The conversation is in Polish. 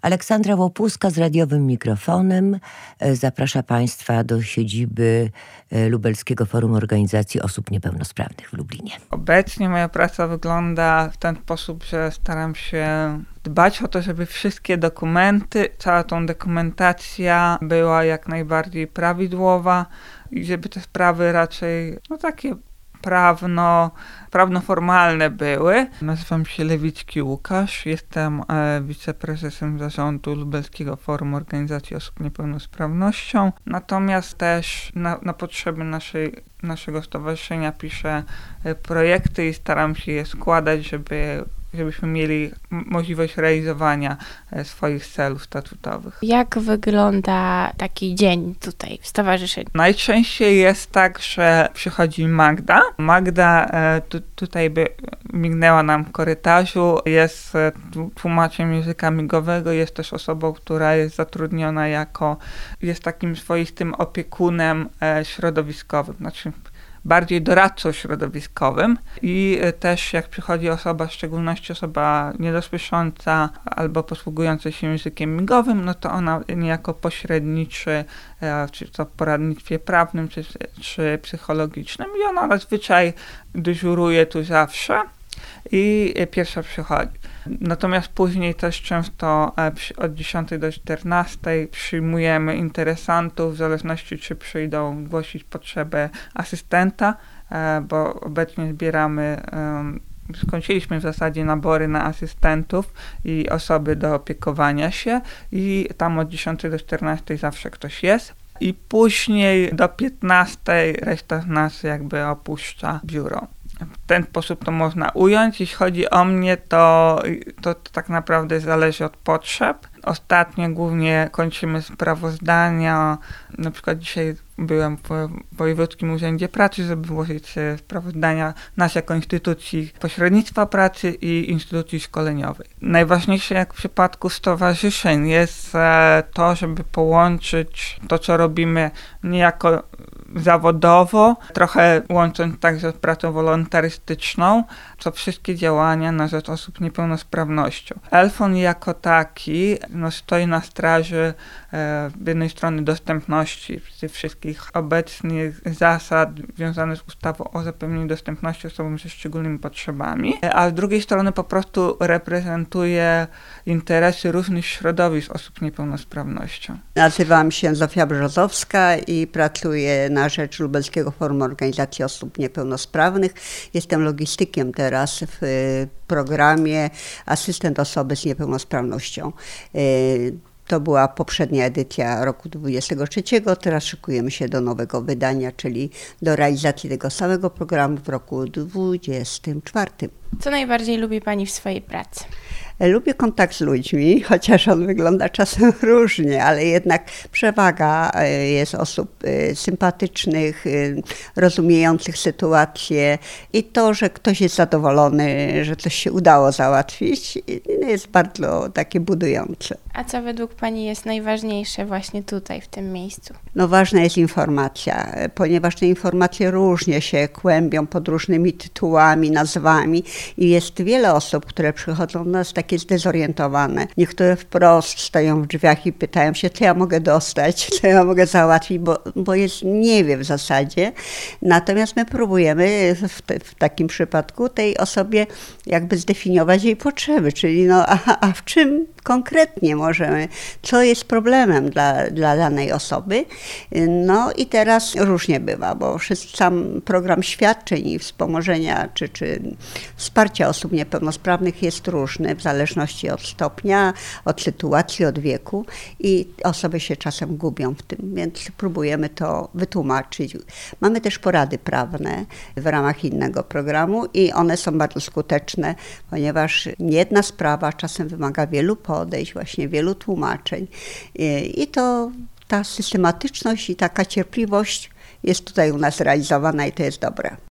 Aleksandra Łopuska z radiowym mikrofonem zaprasza Państwa do siedziby Lubelskiego Forum Organizacji Osób Niepełnosprawnych w Lublinie. Obecnie moja praca wygląda w ten sposób, że staram się dbać o to, żeby wszystkie dokumenty, cała tą dokumentacja była jak najbardziej prawidłowa i żeby te sprawy raczej takie prawnoformalne były. Nazywam się Lewicki Łukasz, jestem wiceprezesem zarządu Lubelskiego Forum Organizacji Osób Niepełnosprawnością. Natomiast też na potrzeby naszego stowarzyszenia piszę projekty i staram się je składać, żebyśmy mieli możliwość realizowania swoich celów statutowych. Jak wygląda taki dzień tutaj w stowarzyszeniu? Najczęściej jest tak, że przychodzi Magda. Magda tutaj mignęła nam w korytarzu, jest tłumaczem języka migowego, jest też osobą, która jest zatrudniona jest takim swoistym opiekunem środowiskowym, znaczy bardziej doradcą środowiskowym i też jak przychodzi osoba, w szczególności osoba niedosłysząca albo posługująca się językiem migowym, to ona niejako pośredniczy, czy to w poradnictwie prawnym, czy psychologicznym i ona zazwyczaj dyżuruje tu zawsze i pierwsza przychodzi. Natomiast później też często od 10 do 14 przyjmujemy interesantów, w zależności czy przyjdą głosić potrzebę asystenta, bo obecnie skończyliśmy w zasadzie nabory na asystentów i osoby do opiekowania się i tam od 10 do 14 zawsze ktoś jest. I później do 15 reszta z nas jakby opuszcza biuro. W ten sposób to można ująć. Jeśli chodzi o mnie, to tak naprawdę zależy od potrzeb. Ostatnio głównie kończymy sprawozdania. Na przykład dzisiaj byłem w Wojewódzkim Urzędzie Pracy, żeby włożyć sprawozdania nas jako instytucji pośrednictwa pracy i instytucji szkoleniowej. Najważniejsze jak w przypadku stowarzyszeń jest to, żeby połączyć to, co robimy niejako zawodowo, trochę łącząc także z pracą wolontarystyczną, to wszystkie działania na rzecz osób z niepełnosprawnością. Elfon jako taki stoi na straży z jednej strony dostępności tych wszystkich obecnych zasad związanych z ustawą o zapewnieniu dostępności osobom ze szczególnymi potrzebami, a z drugiej strony po prostu reprezentuje interesy różnych środowisk osób z niepełnosprawnością. Nazywam się Zofia Brzozowska i pracuję na rzecz Lubelskiego Forum Organizacji Osób Niepełnosprawnych. Jestem logistykiem teraz w programie Asystent Osoby z Niepełnosprawnością. To była poprzednia edycja roku 2023, teraz szykujemy się do nowego wydania, czyli do realizacji tego samego programu w roku 2024. Co najbardziej lubi Pani w swojej pracy? Lubię kontakt z ludźmi, chociaż on wygląda czasem różnie, ale jednak przewaga jest osób sympatycznych, rozumiejących sytuację i to, że ktoś jest zadowolony, że coś się udało załatwić, jest bardzo takie budujące. A co według Pani jest najważniejsze właśnie tutaj, w tym miejscu? Ważna jest informacja, ponieważ te informacje różnie się kłębią pod różnymi tytułami, nazwami i jest wiele osób, które przychodzą do nas takie zdezorientowane. Niektóre wprost stoją w drzwiach i pytają się, co ja mogę dostać, co ja mogę załatwić, bo jest nie wie w zasadzie. Natomiast my próbujemy w takim przypadku tej osobie jakby zdefiniować jej potrzeby, czyli a w czym konkretnie możemy, co jest problemem dla danej osoby. I teraz różnie bywa, bo sam program świadczeń i wspomożenia czy wsparcia osób niepełnosprawnych jest różny w zależności od stopnia, od sytuacji, od wieku i osoby się czasem gubią w tym, więc próbujemy to wytłumaczyć. Mamy też porady prawne w ramach innego programu i one są bardzo skuteczne, ponieważ jedna sprawa czasem wymaga wielu podejść, właśnie wielu tłumaczeń i ta systematyczność i taka cierpliwość jest tutaj u nas realizowana i to jest dobre.